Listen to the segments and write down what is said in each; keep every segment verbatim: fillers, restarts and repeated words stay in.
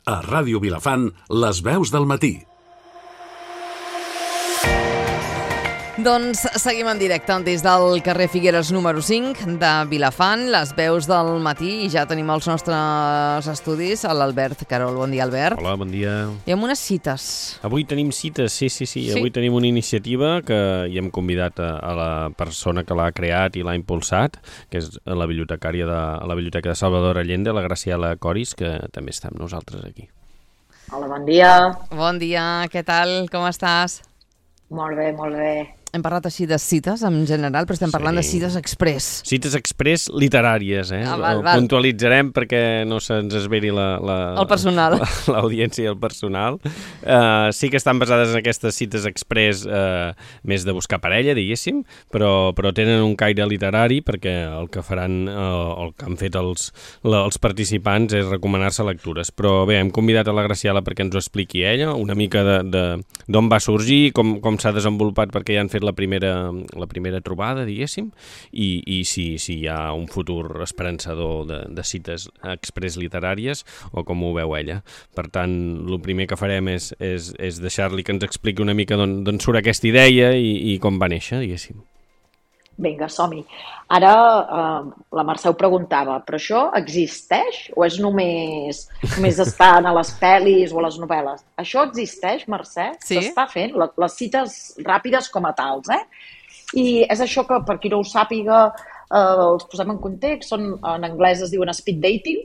A Ràdio Vilafant, les veus del matí. Doncs seguim en directe des del carrer Figueres número cinc de Vilafant, les veus del matí, i ja tenim els nostres estudis a l'Albert Carol. Bon dia, Albert. Hola, bon dia. I amb unes cites. Avui tenim cites, sí, sí, sí. Sí? Avui tenim una iniciativa que hi hem convidat a, a la persona que l'ha creat i l'ha impulsat, que és la bibliotecària de la Biblioteca de Salvador Allende, la Graciela Coris, que també està amb nosaltres aquí. Hola, bon dia. Bon dia, què tal? Com estàs? Molt bé, molt bé. Hem parlat així de cites en general, però estem Sí. parlant de cites express. Cites express literàries, eh? Ah, val, val. Puntualitzarem perquè no se'ns esveri la, la, El personal. la, l'audiència i el personal. Uh, sí que estan basades en aquestes cites express uh, més de buscar parella, diguéssim, però, però tenen un caire literari perquè el que faran, uh, el que han fet els, la, els participants és recomanar-se lectures. Però bé, hem convidat a la Graciela perquè ens ho expliqui ella, una mica de, de, d'on va sorgir, com, com s'ha desenvolupat perquè ja han fet la primera, la primera trobada, diguéssim, i, i si, si hi ha un futur esperançador de, de cites express literàries o com ho veu ella. Per tant, el primer que farem és, és, és deixar-li que ens expliqui una mica d'on, d'on surt aquesta idea i, i com va néixer, diguéssim. Vinga, som-hi. Ara eh, la Mercè ho preguntava, però això existeix o és només, només estar a les pel·lis o a les novel·les? Això existeix, Mercè? Sí. S'està fent, la, les cites ràpides com a tals, eh? I és això que, per qui no ho sàpiga, eh, els posem en context, són, en anglès es diuen speed dating,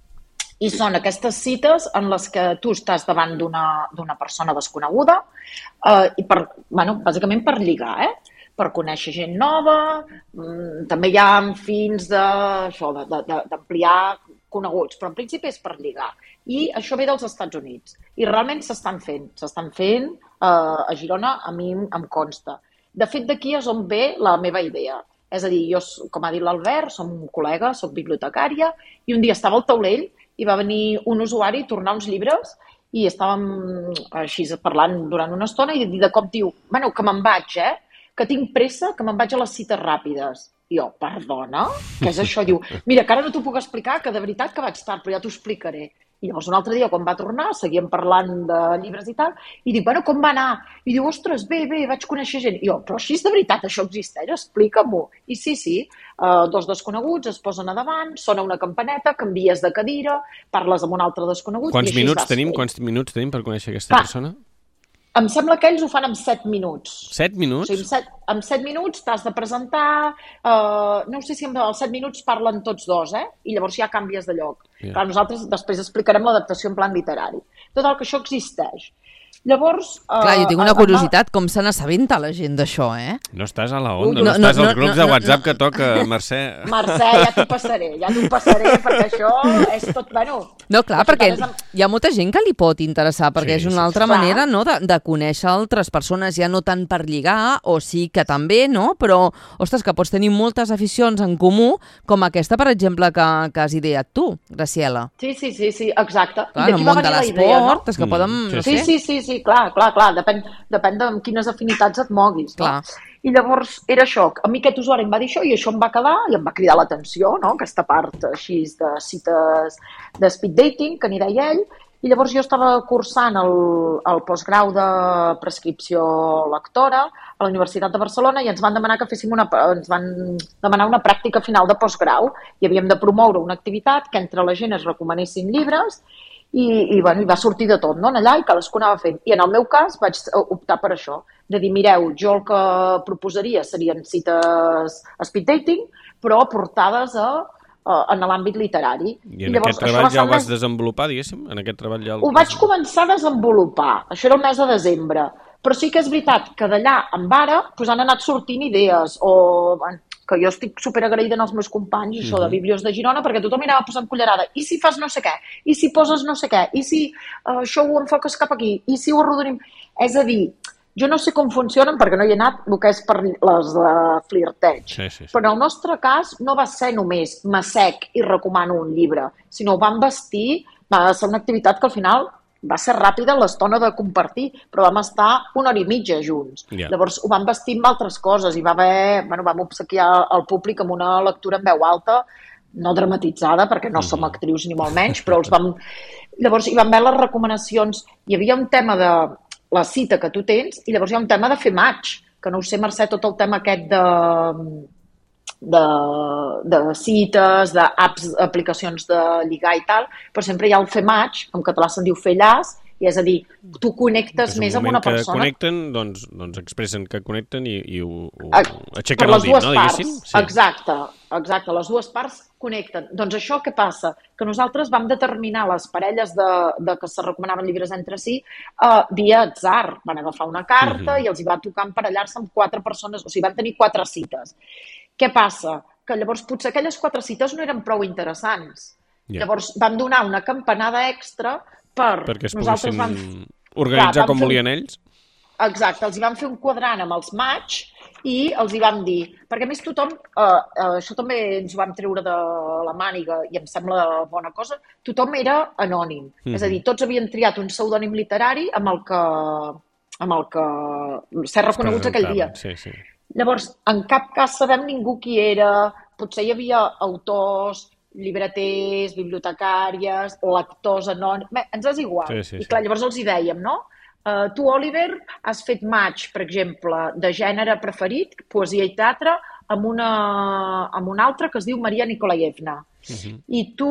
i són aquestes cites en les que tu estàs davant d'una, d'una persona desconeguda, eh, i per, bueno, bàsicament per lligar, eh? Per conèixer gent nova, mmm, també hi ha fins de, això, de, de, d'ampliar coneguts, però en principi és per lligar. I això ve dels Estats Units. I realment s'estan fent, s'estan fent eh, a Girona, a mi em consta. De fet, d'aquí és on ve la meva idea. És a dir, jo, com ha dit l'Albert, som un col·lega, soc bibliotecària, i un dia estava al taulell i va venir un usuari a tornar uns llibres i estàvem així parlant durant una estona i de cop diu, bueno, que me'n vaig, eh? que tinc pressa, que me'n vaig a les cites ràpides. I jo, perdona? Què és això? Diu, mira, que ara no t'ho puc explicar, que de veritat que vaig tard, però ja t'ho explicaré. I llavors un altre dia, quan va tornar, seguíem parlant de llibres i tal, i dic, bueno, com va anar? I diu, ostres, bé, bé, vaig conèixer gent. I jo, però així és de veritat, això existeix? Explica-m'ho. I sí, sí, uh, dos desconeguts es posen a davant, sona una campaneta, canvies de cadira, parles amb un altre desconegut... Quants minuts tenim? Fer. Quants minuts tenim per conèixer aquesta Va. persona? Em sembla que ells ho fan en set minuts. Set minuts? O sigui, en set, en set minuts t'has de presentar, uh, no sé si en els set minuts parlen tots dos, eh? I llavors ja canvies de lloc. Yeah. Clar, nosaltres després explicarem l'adaptació en plan literari. Tot el que això existeix. Llavors... Uh, Clar, jo tinc una curiositat, com se n'assabenta la gent d'això, eh? No estàs a la onda, No, no, no estàs no, als grups no, de no, WhatsApp no. que toca, Mercè. Mercè, ja t'ho passaré, ja t'ho passaré, perquè això és tot... Bueno, No, clar, perquè és... hi ha molta gent que li pot interessar, perquè Sí, és una sí, altra sí. manera, no?, de, de conèixer altres persones, ja no tant per lligar, o sí que també, no?, però, ostres, que pots tenir moltes aficions en comú, com aquesta, per exemple, que, que has ideat tu, Graciela. Sí, sí, sí, sí, exacte. Clar, en el món de l'esport, és que Mm, poden, no Sí, sé... sí, sí, sí, clar, clar, clar, depèn, depèn de amb quines afinitats et moguis, no? Clar. I llavors era això, a mi aquest usuari em va dir això i això em va quedar i em va cridar l'atenció, no? Aquesta part així de cites de speed dating, que n'hi deia ell, i llavors jo estava cursant el, el postgrau de prescripció lectora a la Universitat de Barcelona i ens van demanar que féssim una, ens van demanar una pràctica final de postgrau i havíem de promoure una activitat que entre la gent es recomanessin llibres i, i, bueno, i va sortir de tot, no? Allà, i cadascú anava fent. I en el meu cas vaig optar per això, de dir, mireu, jo el que proposaria serien cites speed dating, però portades a, a, en l'àmbit literari. I en I llavors, aquest treball ja ho vas desenvolupar, diguéssim? En aquest treball ja el... Ho vaig començar a desenvolupar, això era el mes de desembre, però sí que és veritat que d'allà en ara pues, han anat sortint idees, o... que jo estic superagraïda als meus companys, això de Biblios de Girona, perquè tothom anava posant cullerada. I si fas no sé què? I si poses no sé què? I si uh, això ho enfoques cap aquí? I si ho arrodonim? És a dir, jo no sé com funcionen, perquè no hi he anat el que és per les de flirteig. Sí, sí, sí. Però en el nostre cas no va ser només m'assec i recomano un llibre, sinó ho vam vestir, va ser una activitat que al final va ser ràpida l'estona de compartir, però vam estar una hora i mitja junts. Yeah. Llavors ho vam vestir amb altres coses i va haver, bueno, vam obsequiar al públic amb una lectura en veu alta no dramatitzada, perquè no som actrius ni molt menys, però els vam... Llavors hi van haver les recomanacions, hi havia un tema de la cita que tu tens i llavors hi ha un tema de fer match, que no ho sé, Mercè, tot el tema aquest de, de, de cites, d'apps, aplicacions de lligar i tal, però sempre hi ha el fer match, en català se'n diu fer llaç, i és a dir, tu connectes més amb una persona... que connecten, doncs, doncs expressen que connecten i, i ho, ho a, aixequen el dit, no, diguéssim? Sí. Exacte, exacte, les dues parts connecten. Doncs això què passa? Que nosaltres vam determinar les parelles de, de que se recomanaven llibres entre si uh, via atzar. Van agafar una carta uh-huh. i els hi va tocar emparellar-se amb quatre persones, o sigui, van tenir quatre cites. Què passa? Que llavors potser aquelles quatre cites no eren prou interessants. Yeah. Llavors vam donar una campanada extra per... Perquè es poguessin vam... organitzar clar, com volien un... ells? Exacte, els hi vam fer un quadrant amb els match i els hi vam dir... Perquè a més tothom, eh, eh, això també ens ho vam treure de la màniga i em sembla bona cosa, tothom era anònim. Mm. És a dir, tots havien triat un pseudònim literari amb el que, amb el que ser reconeguts aquell dia. Sí, sí. Llavors, en cap cas sabem ningú qui era, potser hi havia autors, llibreters, bibliotecàries, lectors anònims... Bé, ens és igual. Sí, sí, I clar, llavors els hi dèiem, no? Uh, tu, Oliver, has fet match, per exemple, de gènere preferit, poesia i teatre, amb una, amb una altra que es diu Maria Nikolaevna. Uh-huh. I tu,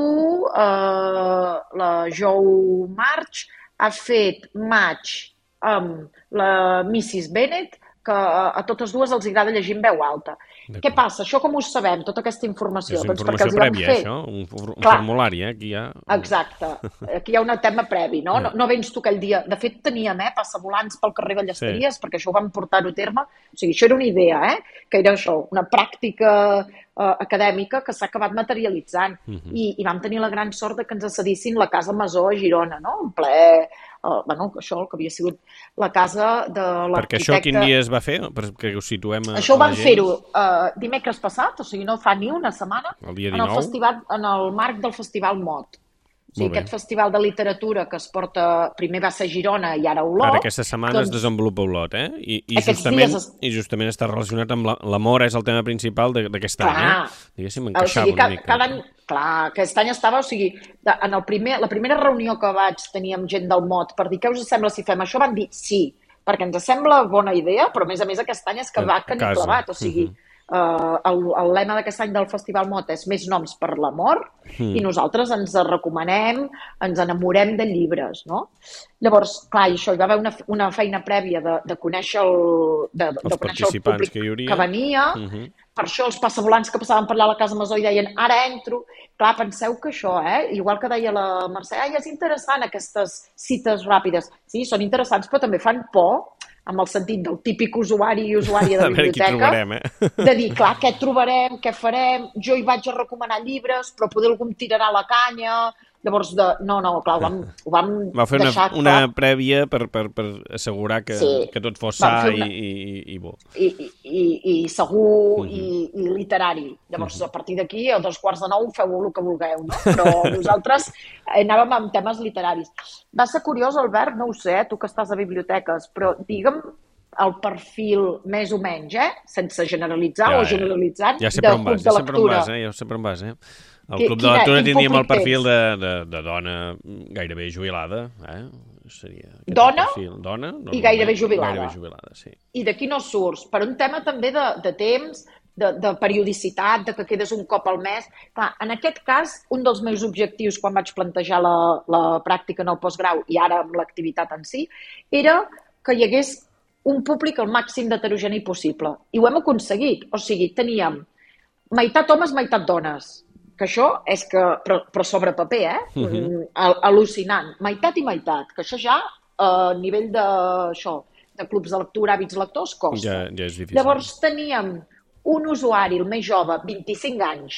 uh, la Jo March, has fet match amb la missus Bennet, que a totes dues els agrada llegir en veu alta. Què passa? Això com ho sabem, tota aquesta informació? És doncs informació prèvia, fer... això? Un, un formulari, eh? Aquí hi ha... Exacte. Aquí hi ha un tema previ, no? No, no vens tu aquell dia. De fet, teníem eh, passavolants pel carrer Ballesteries, sí. perquè això ho vam portar-ho a terme. O sigui, això era una idea, eh? Que era això, una pràctica eh, acadèmica que s'ha acabat materialitzant. Uh-huh. I, I vam tenir la gran sort de que ens cedissin la Casa Masó a Girona, no? En ple... Uh, bueno, això, el que havia sigut la casa de l'arquitecte... Perquè això quin dia es va fer? Perquè ho situem a, això ho vam a fer-ho uh, dimecres passat, o sigui, no fa ni una setmana, el dia en el, festival, en el marc del Festival Mot. O sigui, aquest festival de literatura que es porta... Primer va ser a Girona i ara a Olot. Ara aquesta setmana doncs, es desenvolupa a Olot, eh? I, i, justament, es... I justament està relacionat amb l'amor, és el tema principal d'aquest any, eh? Diguéssim, encaixava o sigui, una mica. Cada any, clar, aquest any estava... O sigui, en el primer, la primera reunió que vaig tenir amb gent del Mot per dir què us sembla si fem això, van dir sí, perquè ens sembla bona idea, però a més a més aquest any és que va que ni clavat, o sigui... Uh-huh. Uh, el, el lema d'aquest any del Festival Mot és més noms per l'amor mm. i nosaltres ens recomanem, ens enamorem de llibres, no? Llavors, clar, això hi va haver una, una feina prèvia de, de conèixer el, de, de conèixer el públic que, que venia, mm-hmm. per això els passavolants que passaven per allà a la Casa Masó i deien ara entro, clar, penseu que això, eh? Igual que deia la Mercè, ai, és interessant aquestes cites ràpides, sí, són interessants però també fan por, amb el sentit del típic usuari i usuària de biblioteca, trobarem, eh? de dir, clar, què trobarem, què farem, jo hi vaig a recomanar llibres, però poder algú em tirarà la canya, llavors, de... no, no, clar, ho vam, ho vam Va fer una, deixar una clar. prèvia per, per, per assegurar que, sí. que tot fos sa una... i, i, i bo. I, i, i segur uh-huh. i, i literari. Llavors, uh-huh. a partir d'aquí, a dos quarts de nou, feu el que vulgueu, no? Però nosaltres anàvem amb temes literaris. Va ser curiós, Albert, no ho sé, tu que estàs a biblioteques, però digue'm el perfil més o menys, eh? Sense generalitzar ja, o generalitzant, ja, ja de club de lectura. Ja, ja sempre en vas, eh? El club de lectura tindríem el perfil de, de, de dona gairebé jubilada, eh? Seria dona, dona i gairebé jubilada. Gairebé jubilada, sí. I d'aquí no surts. Per un tema també de, de temps, de, de periodicitat, de que quedes un cop al mes. Clar, en aquest cas, un dels meus objectius quan vaig plantejar la, la pràctica en el postgrau i ara amb l'activitat en si, era que hi hagués un públic el màxim d'heterogeni possible. I ho hem aconseguit. O sigui, teníem meitat homes, meitat dones. Que això és que... Però, però sobre paper, eh? Uh-huh. Al·lucinant. Meitat i meitat. Que això ja, a nivell de, això, de clubs de lectura, hàbits lectors, costa. Ja, ja és difícil. Llavors teníem un usuari, el més jove, vint-i-cinc anys,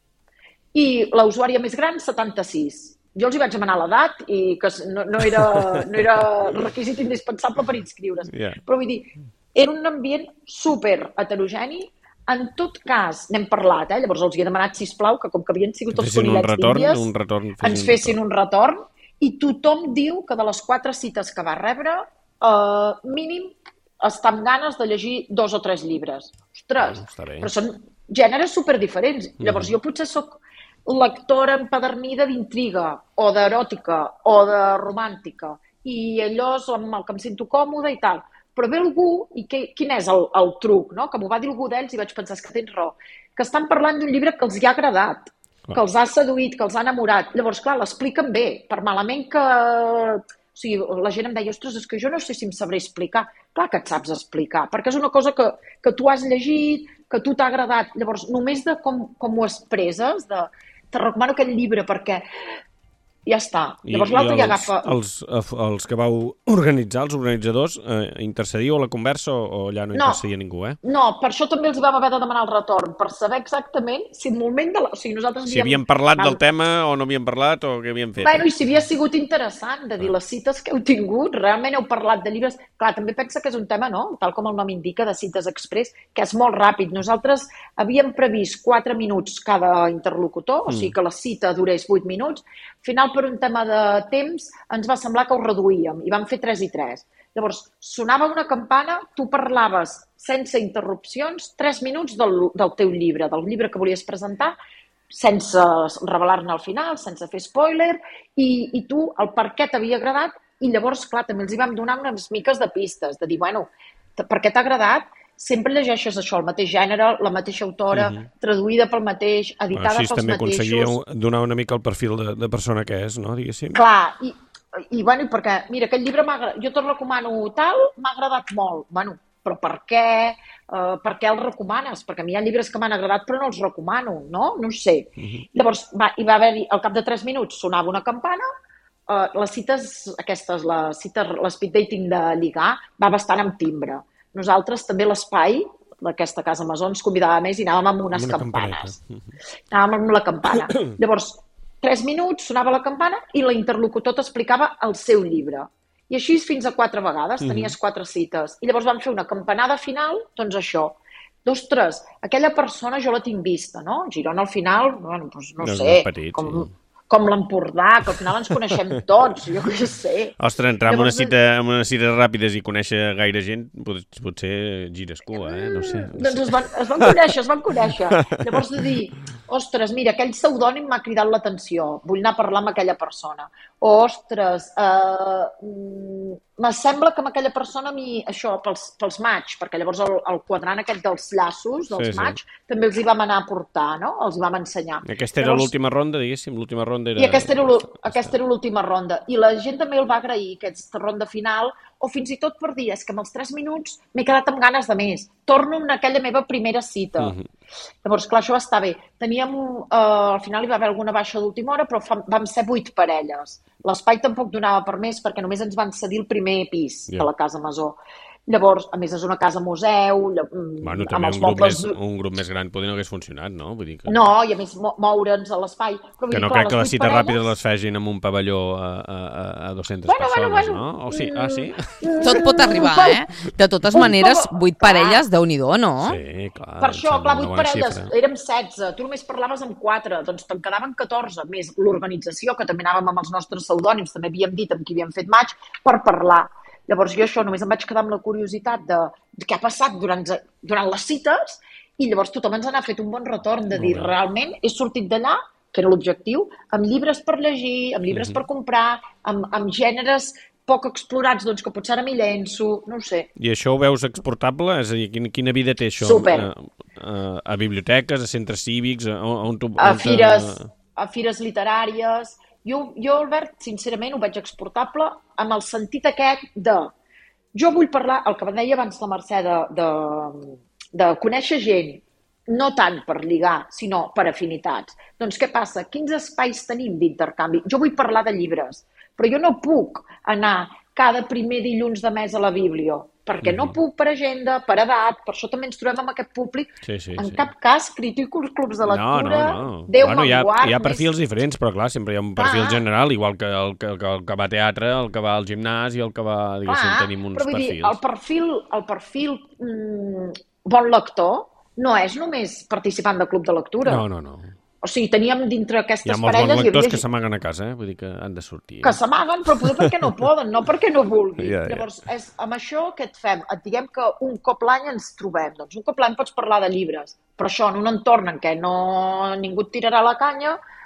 i la usuària més gran, setanta-sis. Jo els hi vaig demanar l'edat i que no, no, era, no era requisit indispensable per inscriure's. Yeah. Però vull dir, era un ambient super heterogeni. En tot cas, n'hem parlat, eh? Llavors els hi he demanat, sisplau, que com que havien sigut els conillets d'Índies, un retorn, ens fessin un retorn, i tothom diu que de les quatre cites que va rebre, eh, mínim està amb ganes de llegir dos o tres llibres. Ostres, oh, però són gèneres superdiferents. Mm. Llavors jo potser sóc lectora empadernida d'intriga, o d'eròtica, o de romàntica, i allò és amb el que em sento còmode i tal. Però ve algú, i que, quin és el, el truc, no? Que m'ho va dir algú d'ells i vaig pensar, és que tens raó, que estan parlant d'un llibre que els hi ha agradat, que els ha seduït, que els ha enamorat. Llavors, clar, l'expliquen bé, per malament que... O sigui, la gent em deia, ostres, és que jo no sé si em sabré explicar. Clar que et saps explicar, perquè és una cosa que, que tu has llegit, que tu t'ha agradat. Llavors, només de com, com ho expresses, de, te recomano aquest llibre perquè ja està. Llavors l'altre ja agafa... Els, els que vau organitzar, els organitzadors, eh, intercedíeu a la conversa o, o allà no, no intercedia ningú, eh? No, per això també els vam haver de demanar el retorn, per saber exactament si en moment de la... O sigui, nosaltres si havíem parlat del tema o no havíem parlat o què havíem fet. Bueno, i si havia sigut interessant de dir les cites que heu tingut, realment heu parlat de llibres... Clar, també pensa que és un tema, no?, tal com el nom indica, de cites express, que és molt ràpid. Nosaltres havíem previst quatre minuts cada interlocutor, o sigui que la cita durés vuit minuts. Al final, per un tema de temps, ens va semblar que ho reduïem i vam fer tres i tres. Llavors, sonava una campana, tu parlaves sense interrupcions tres minuts del, del teu llibre, del llibre que volies presentar, sense revelar-ne al final, sense fer spoiler, i, i tu el per què t'havia agradat, i llavors, clar, també els hi vam donar unes miques de pistes, de dir, bueno, per què t'ha agradat? Sempre llegeixes això, el mateix gènere, la mateixa autora, uh-huh. traduïda pel mateix, editada bueno, pels també mateixos... aconseguíeu donar una mica el perfil de, de persona que és, no, diguéssim? Clar, i, i bueno, perquè, mira, aquest llibre m'ha agradat, jo te'l recomano tal, m'ha agradat molt, bueno, però per què, uh, per què el recomanes? Perquè a mi hi ha llibres que m'han agradat però no els recomano, no? No ho sé. Uh-huh. Llavors, va, hi va haver-hi, al cap de tres minuts sonava una campana, uh, les cites aquestes, la cita, l'espeed dating de lligar, va bastant amb timbre. Nosaltres també l'espai d'aquesta casa Masó ens convidava més i anàvem amb unes una campanes. Anàvem amb la campana. Llavors, tres minuts, sonava la campana i l'interlocutor t'explicava el seu llibre. I així fins a quatre vegades, tenies quatre cites. I llavors vam fer una campanada final, doncs això. Ostres, aquella persona jo la tinc vista, no? Girona al final, bueno, doncs no, no sé, petit, com... sí. com l'Empordà, que al final ens coneixem tots, jo què sé. Ostres, entrar en una cita, en unes cites ràpides i conèixer gaire gent, pot, potser gires cua, eh? No sé. No doncs sé. es van, es van conèixer, es van conèixer. Llavors de dir, ostres, mira, aquell pseudònim m'ha cridat l'atenció, vull anar a parlar amb aquella persona. O, ostres, eh, me sembla que amb aquella persona, a mi, això, pels, pels matx, perquè llavors el, el quadrant aquest dels llaços, dels sí, matx, sí. també els hi vam anar a portar, no? Els hi vam ensenyar. Aquesta era llavors, l'última ronda, diguéssim, l'última ronda era... I aquesta era, aquesta era l'última ronda. I la gent també el va agrair, aquesta ronda final, o fins i tot per dir, és que amb els tres minuts m'he quedat amb ganes de més. Torno en aquella meva primera cita. Uh-huh. Llavors, clar, això va estar bé. Teníem, eh, al final hi va haver alguna baixa d'última hora, però fa, vam ser vuit parelles. L'espai tampoc donava per més, perquè només ens van cedir el primer pis yeah. de la Casa Masó. Llavors, a més, és una casa museu, bueno, amb els un grup, mobles... més, un grup més gran potser no hagués funcionat, no? Vull dir que... No, i a més, moure'ns a l'espai. Però, que no dir, clar, crec que les cites parelles... ràpides les fegin en un pavelló a, a, a dues-centes bueno, persones, bueno, bueno. no? O sí? Ah, sí? Tot pot arribar, eh? De totes maneres, vuit parelles, Déu-n'hi-do, no? Sí, clar. Per això, clar, vuit parelles, xifra. érem setze, tu només parlaves amb quatre, doncs te'n quedaven catorze, més l'organització, que també anàvem amb els nostres pseudònims, també havíem dit amb qui havíem fet match, per parlar. Llavors jo això només em vaig quedar amb la curiositat de, de què ha passat durant, durant les cites i llavors tothom ens n'ha fet un bon retorn de dir, realment he sortit d'allà, que era l'objectiu, amb llibres per llegir, amb llibres mm-hmm. per comprar, amb, amb gèneres poc explorats, doncs que potser ara m'hi llenço, no ho sé. I això ho veus exportable? És a dir, quina, quina vida té això? Super. A, a, a biblioteques, a centres cívics, a, a on tu... A fires, a fires literàries... Jo, jo, Albert, sincerament, ho veig exportable amb el sentit aquest de... Jo vull parlar, el que deia abans la Mercè, de, de, de conèixer gent, no tant per lligar, sinó per afinitats. Doncs què passa? Quins espais tenim d'intercanvi? Jo vull parlar de llibres, però jo no puc anar cada primer dilluns de mes a la Bíblia, perquè mm-hmm. no puc per agenda, per edat, per això també ens trobem amb aquest públic. Sí, sí, en sí. cap cas critico els clubs de lectura, no, no, no. Déu bueno, me'n hi ha, guard. Hi ha perfils més... diferents, però clar, sempre hi ha un perfil clar. general, igual que el que, el que va a teatre, el que va al gimnàs i el que va, diguéssim, clar, tenim uns però vull perfils. Dir, el perfil, el perfil mm, bon lector no és només participant de club de lectura. No, no, no. O sigui, teníem dintre aquestes parelles... Hi ha molts parelles... bons lectors havia... que s'amaguen a casa, eh? Vull dir que han de sortir. Eh? Que s'amaguen, però poder perquè no poden, no perquè no vulguin. Ja, ja. Llavors, és, amb això què et fem? Et diguem que un cop l'any ens trobem. Doncs un cop l'any pots parlar de llibres, però això en un entorn en què no, ningú et tirarà la canya,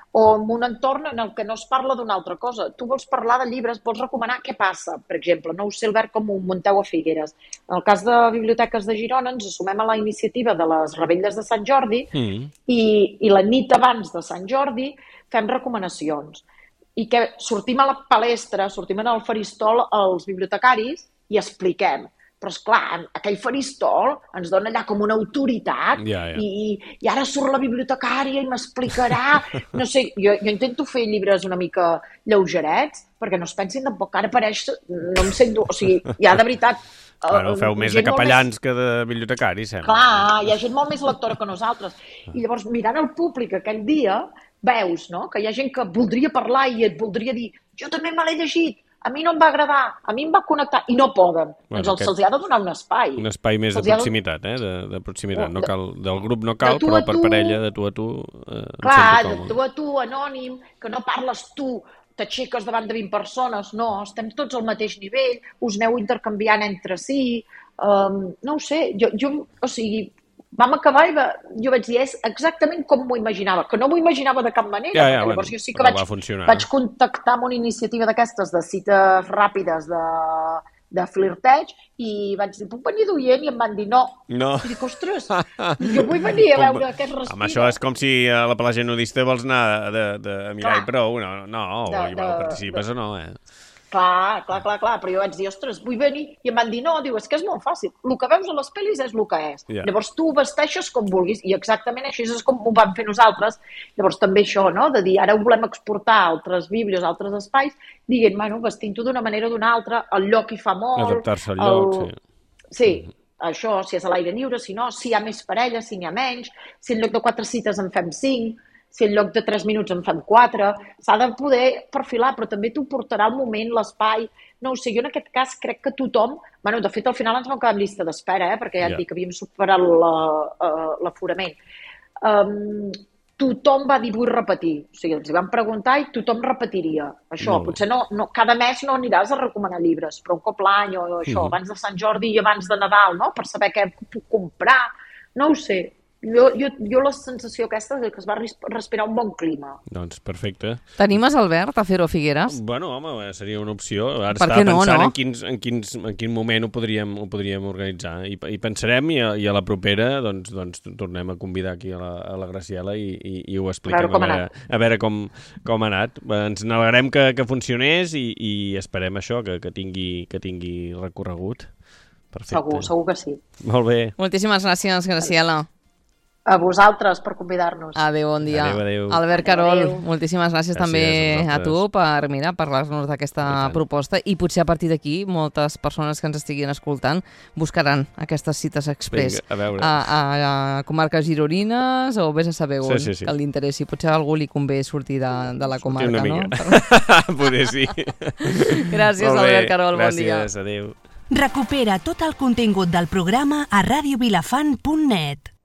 o en un entorn en el que no es parla d'una altra cosa. Tu vols parlar de llibres, vols recomanar què passa, per exemple. No ho sé, Albert, com ho munteu a Figueres. En el cas de Biblioteques de Girona ens assumem a la iniciativa de les Revetlles de Sant Jordi mm. i, i la nit abans de Sant Jordi fem recomanacions. I que sortim a la palestra, sortim en el faristol els bibliotecaris i expliquem. Però, esclar, aquell faristol ens dona allà com una autoritat ja, ja. I, i ara surt la bibliotecària i m'explicarà. No sé, jo, jo intento fer llibres una mica lleugerets perquè no es pensin tampoc que ara apareix... No em sento... O sigui, ja de veritat... Bueno, ho feu més de capellans més... que de bibliotecaris, sembla. Clar, hi ha gent molt més lectora que nosaltres. I llavors, mirant el públic aquell dia, veus, no?, que hi ha gent que voldria parlar i et voldria dir jo també me l'he llegit, a mi no em va agradar, a mi em va connectar, i no poden. Bueno, doncs aquest... se'ls ha de donar un espai. Un espai més de proximitat, eh? De, de proximitat. No cal, del grup no cal, però per parella, de tu a tu... Eh, clar, de tu a tu, anònim, que no parles tu, t'aixeques davant de vint persones, no, estem tots al mateix nivell, us aneu intercanviant entre si, um, no ho sé, jo, jo, o sigui, vam acabar i va, jo vaig dir, és exactament com m'ho imaginava, que no m'ho imaginava de cap manera, ja, ja, perquè llavors bueno, jo sí que vaig, vaig contactar amb una iniciativa d'aquestes de cites ràpides de, de flirteig i vaig dir, puc venir d'oient? I em van dir no. No. I dic, ostres, jo vull venir a veure què es respira. Home, això és com si a la platja nudista vols anar de, de, de mirar i prou. No, no, de, o igual de, participes de... o no, eh? Clar, clar, clar, clar, però jo vaig dir, ostres, vull venir, i em van dir, no, diu, és que és molt fàcil, el que veus a les pel·lis és el que és. Yeah. Llavors tu ho vesteixes com vulguis, i exactament així és com ho vam fer nosaltres. Llavors també això, no?, de dir, ara ho volem exportar a altres bíblios, a altres espais, dient, bueno, vestint-ho d'una manera o d'una altra, el lloc hi fa molt... Adaptar-se al lloc, el... sí. Sí, mm-hmm. Això, si és a l'aire lliure, si no, si hi ha més parelles, si n'hi ha menys, si en lloc de quatre cites en fem cinc, si en lloc de tres minuts en fan quatre, s'ha de poder perfilar, però també t'ho portarà el moment, l'espai, no ho sé, jo en aquest cas crec que tothom, bueno, de fet al final ens vam quedar en llista d'espera, eh, perquè ja et yeah. dic que havíem superat l'aforament. Um, tothom va dir vull repetir, o sigui, els hi van preguntar i tothom repetiria. Això, no. Potser no, no, cada mes no aniràs a recomanar llibres, però un cop l'any o això, mm. abans de Sant Jordi i abans de Nadal, no?, per saber què puc comprar, no ho sé. Jo, jo, jo la sensació aquesta és que es va respirar un bon clima. Doncs perfecte. T'animes, Albert, a fer-ho a Figueres? Bueno, home, seria una opció. Ara per estava no, pensant no? En, quins, en, quins, en quin moment ho podríem, ho podríem organitzar. I, i pensarem i a, i a la propera doncs, doncs tornem a convidar aquí a la, a la Graciela i, i, i ho expliquem. A veure, a veure com, com ha anat. Ens n'alegrem que, que funcionés i, i esperem això, que, que, tingui, que tingui recorregut. Perfecte. Segur, segur que sí. Molt bé. Moltíssimes gràcies, Graciela. A vosaltres per convidar-nos. Adéu, bon dia. Adéu, adéu. Albert Carol, adéu. moltíssimes gràcies, gràcies també a, a tu per, mira, parlar-nos d'aquesta proposta i potser a partir d'aquí moltes persones que ens estiguin escoltant buscaran aquestes cites express. Vinga, a veure. A, a, a comarques gironines o vés a saber on, sí, sí, sí. que l'interessi. Potser a algú li convé sortir de, de la comarca, una no? Mica. Poder sí. Gràcies, Albert Carol, gràcies, bon dia. Gràcies, adéu. Recupera tot el contingut del programa a radio vilafant punt net.